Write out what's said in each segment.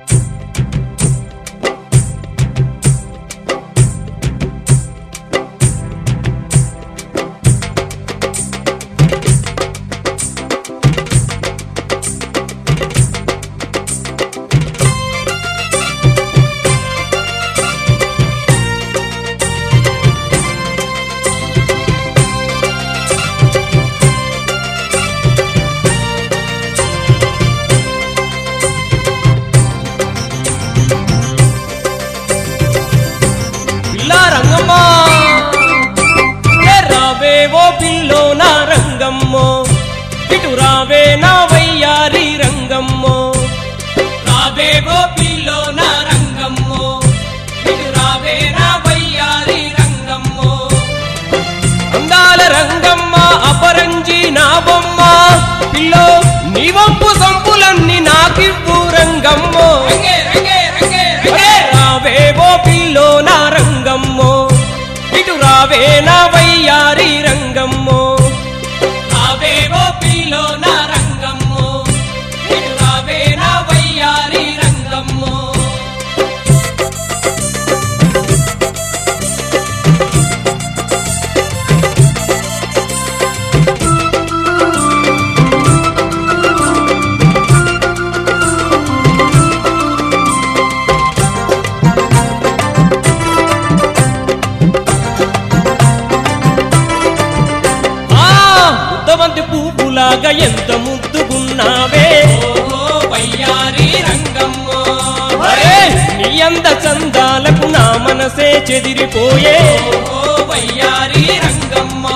రావేవో pillow నా రంగమ్మో ఇటు రావే నా వయ్యారి రంగమ్మో రావేవో పిల్లో నా రంగమ్మో ఇటు రావే నా వయ్యారి రంగమ్మో అందాల రంగమ్మ అపరంజి నా బొమ్మ పిల్లో నీ వంపు సంపులన్నీ నాకివ్వు రంగమ్మో రావేవో పిల్లో నా రంగమ్మో ఇటు రావే నా వయ్యారి రంగమ్మో రావేవో పిల్లో నా రంగమ్మో ఇటు రావే నా వయ్యారి రంగమ్మో బంతి పువ్వులాగా ఎంత ముద్దుగున్నావే వయ్యారి రంగమ్మో నీ అంద చందాలకు నా మనసే చెదిరిపోయే వయ్యారి రంగమ్మో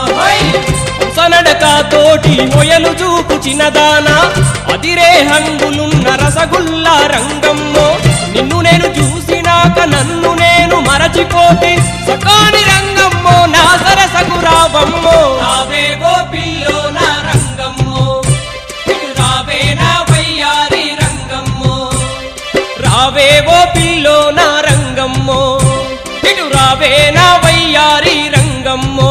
సనడక తోటి మొయలు చూపు చిన్నదానా అదిరే హంగులున్న రసగుల్లా రంగమ్మో నిన్ను నేను చూసినాక నన్ను నేను మరచిపోతే సకాని రంగమ్మో నా సరసకు రావమ్మో రావేవో పిల్లో నా రంగమ్మో ఇటు రావే నా వయ్యారి రంగమ్మో రావేవో పిల్లో నా రంగమ్మో ఇటు రావే నా వయ్యారి రంగమ్మో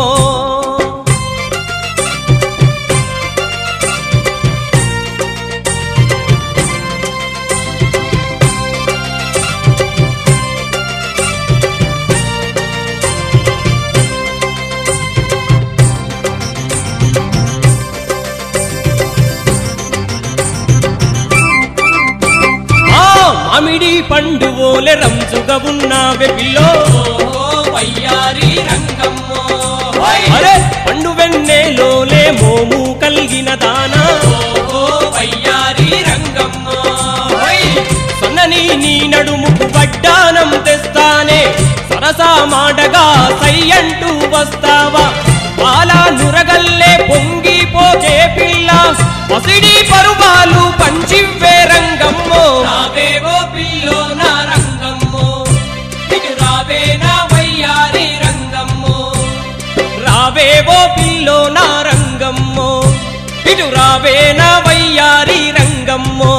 మామిడి పండు ఓలె రంజుగా ఉన్నావే పిల్లో వయ్యారి రంగమ్మో అరే పండు వెన్నెలోలే మోము కలిగిన దానా వయ్యారి రంగమ్మో సన్నని నీ నడుముకు వడ్డానం తెస్తానే సరసా మాటగా సయ్యంటూ వస్తావా పాలా నురగల్లే పొంగిపోకే పిల్ల పసిడి పరువాలు పంచివ్వే రంగమ్మో రావేవో పిల్లో నా రంగమ్మో ఇటు రావే నా వయ్యారి రంగమ్మో రావేవో పిల్లో నా రంగమ్మో ఇటు రావే నా వయ్యారి రంగమ్మో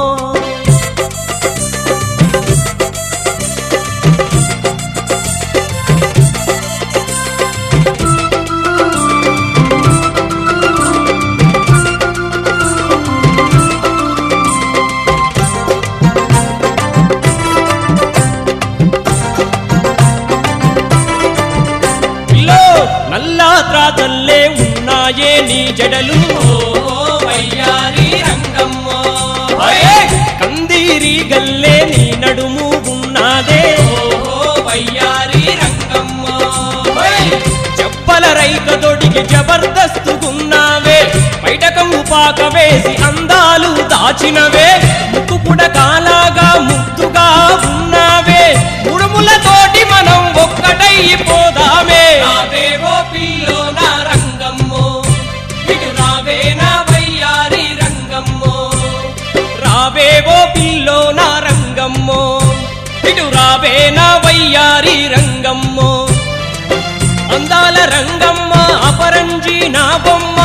నల్లా త్రాతల్లే ఉన్నాయే నీ జడలు వయ్యారి రంగమ్మో కందీరి గల్లే నీ నడుము ఉన్నాదే వయ్యారి రంగమ్మో చెప్పల రైక తొడిగి జబర్దస్తుగున్నావే బయటకము పాక వేసి అందాలు దాచినవే ముక్కు పుడకాలాగా ముద్దుగా ఉన్నావే ముడుములతోటి మనం ఒక్కటైపోదామే రావేవో పిల్లో నా రంగమ్మో ఇటు రావే నా వయ్యారి రంగమ్మో రావేవో పిల్లో నా రంగమ్మో ఇటు రావే నా వయ్యారి రంగమ్మో అందాల రంగమ్మ అపరంజి నా బొమ్మ